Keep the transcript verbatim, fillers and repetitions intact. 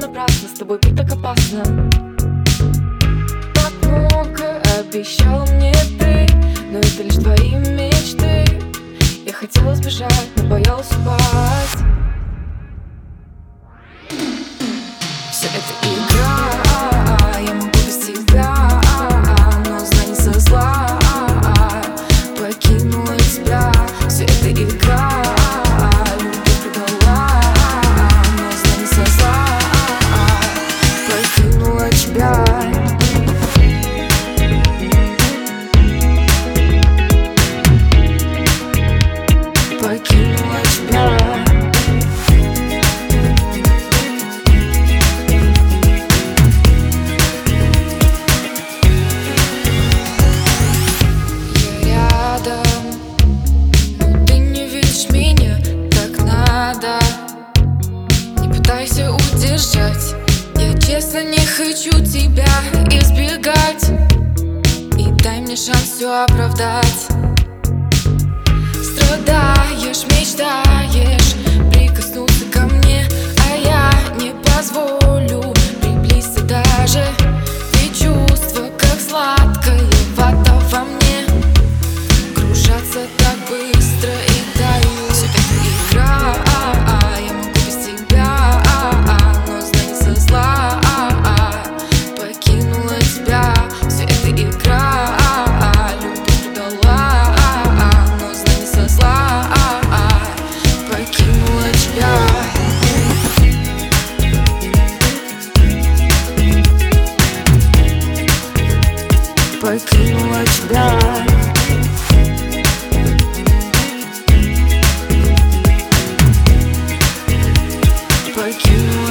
напрасно, с тобой быть так опасно. Так много обещал мне ты, но это лишь твои мечты. Я хотела сбежать, но боялась упасть. Все это игра, я могу без тебя, но знай, не со зла покинула тебя. Все это игра, любовь предала, но знай, не со зла покинула тебя. Покинула тебя. Удержать. Я честно не хочу тебя избегать, и дай мне шанс все оправдать. Страдаешь, мечтаешь прикоснуться ко мне, а я не позволю приблизиться даже. Ведь чувства, как сладкая вода во мне, кружатся так быстро и тают. Все это игра, я могу без тебя, но знай, не со зла покинула тебя. Все это игра, любовь предала, но знай, не со зла покинула тебя. Покинула тебя. Покинула.